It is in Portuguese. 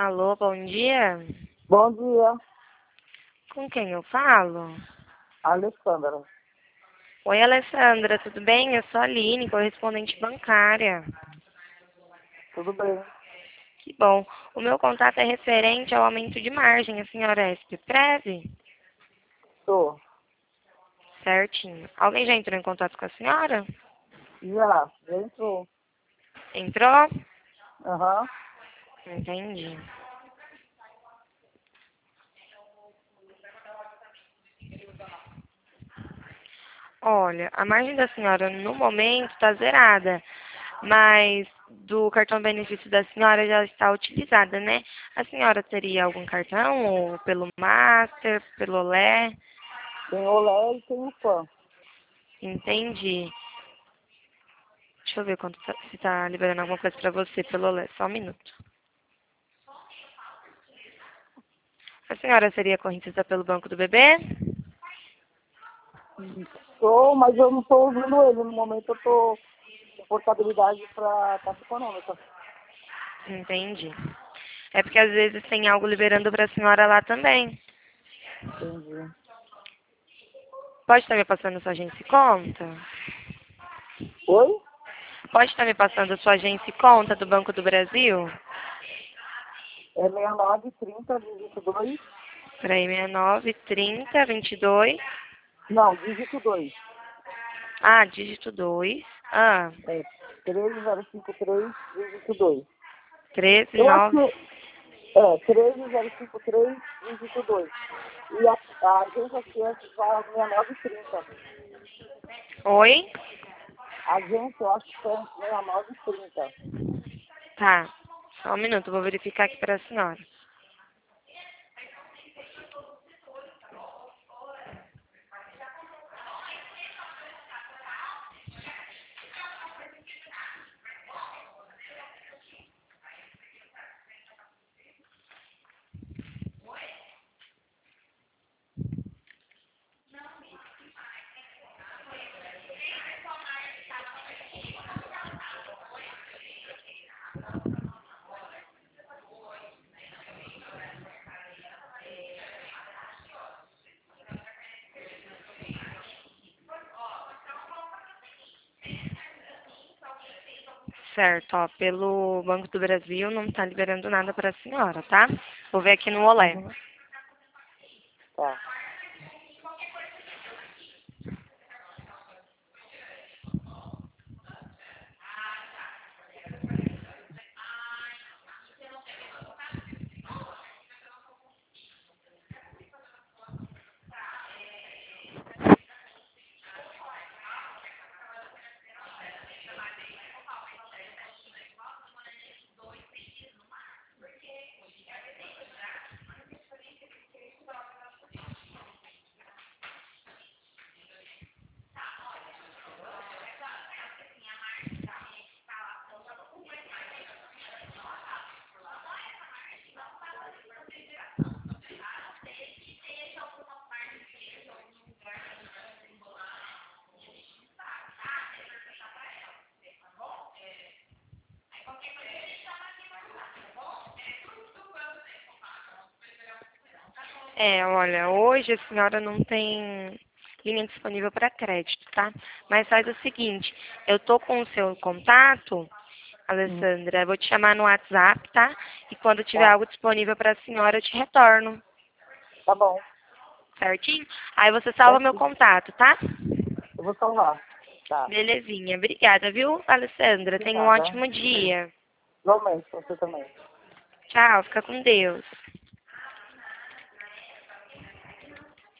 Alô, bom dia. Bom dia, Com quem eu falo? Alessandra. Oi, Alessandra, tudo bem? Eu sou a Aline, correspondente bancária. Tudo bem? Que bom. O meu contato é referente ao aumento de margem. A senhora é SPPrev? Tô. Certinho. Alguém já entrou em contato com a senhora? Já entrou. Entrou? Aham. Entendi. Olha, a margem da senhora no momento está zerada, mas do cartão benefício da senhora já está utilizada, né? A senhora teria algum cartão, ou pelo Master, pelo Olé? Tem olé e tem o fã. Entendi. Deixa eu ver quanto se está liberando alguma coisa para você pelo Olé. Só um minuto. A senhora seria correntista pelo Banco do Bebê? Tô, mas eu não tô usando ele. No momento eu tô com portabilidade para Caixa Econômica. Entendi. É porque às vezes tem algo liberando para a senhora lá também. Entendi. Pode estar me passando sua agência e conta? Oi? Pode estar me passando a sua agência e conta do Banco do Brasil? É 6930 dígito 2. Peraí, 69 30 22. Não, dígito 2. Ah, dígito 2. Ah, É 13053 dígito 2. 13 Eu acho 9. que é 13053 dígito 2. E a agência aqui é 6930. Oi? A agência eu acho que é 6930. Tá. Só um minuto, vou verificar aqui para a senhora. Certo, ó, pelo Banco do Brasil não está liberando nada para a senhora, tá? Vou ver aqui no Olé. Uhum. Tá. É, olha, hoje a senhora não tem linha disponível para crédito, tá? Mas faz o seguinte, eu tô com o seu contato, Hum. Alessandra, eu vou te chamar no WhatsApp, tá? E quando tiver Tá. algo disponível para a senhora, eu te retorno, Tá bom. certinho? Aí você salva meu Certo. contato, tá? Eu vou salvar. Tá. Belezinha. Obrigada, viu, Alessandra? De Tenha um nada. ótimo dia. Igualmente, você também. Tchau, fica com Deus.